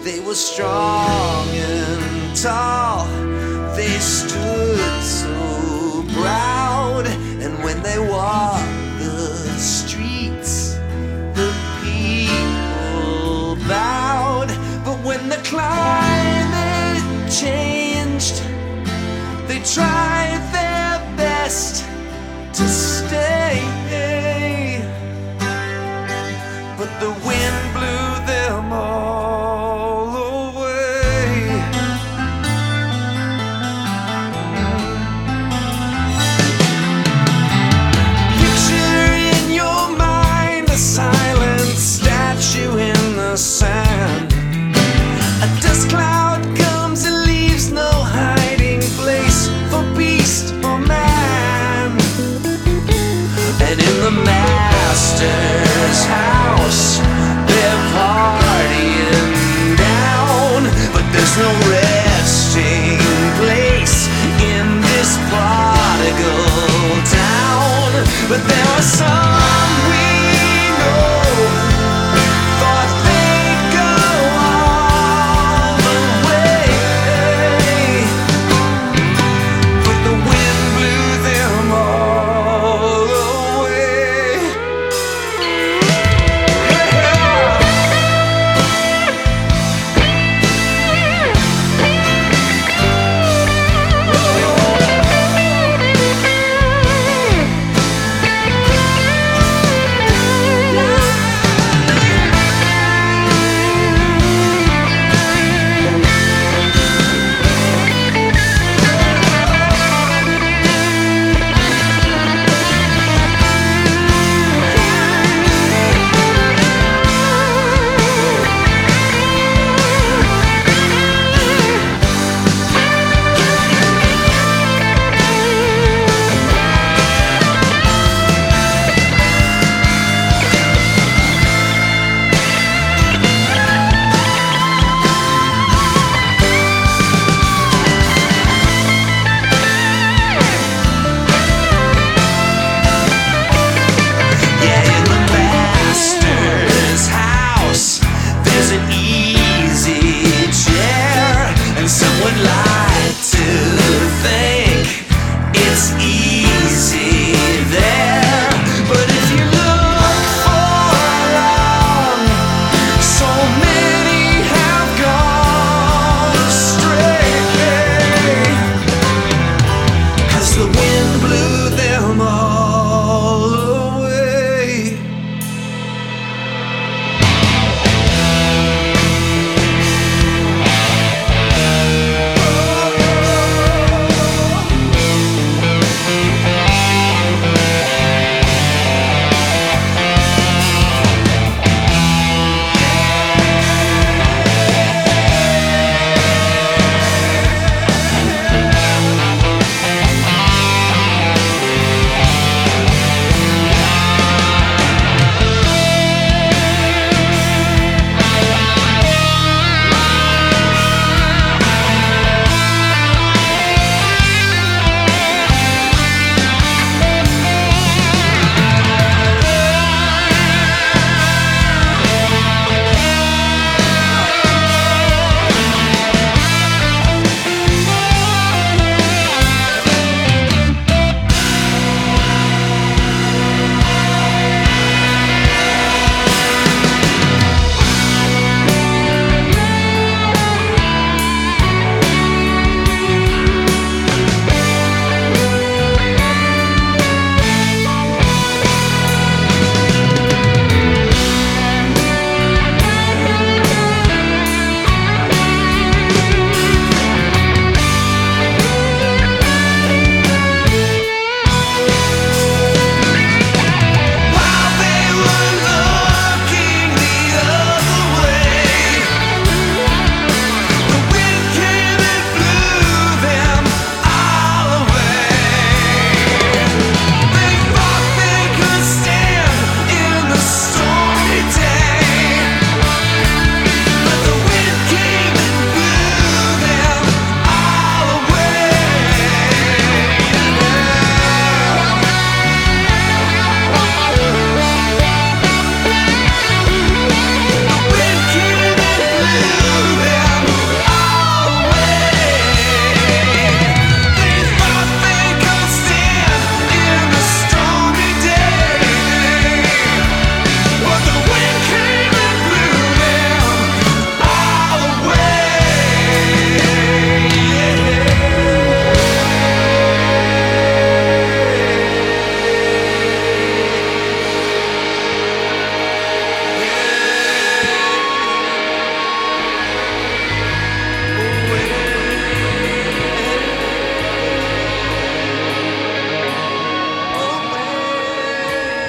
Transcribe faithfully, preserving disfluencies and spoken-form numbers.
They were strong and tall, they stood so proud, and when they walked the streets, the people bowed. But when the climate changed, they tried their best to stay, but the wind blew them all away. Picture in your mind a silent statue in the sand. A dust cloud comes and leaves no hiding place for beast or man. And in the master's house, they're partying down, but there's no resting place in this prodigal town. But there are some we know thought they'd go all the way, but the wind blew them all away. Someone lied to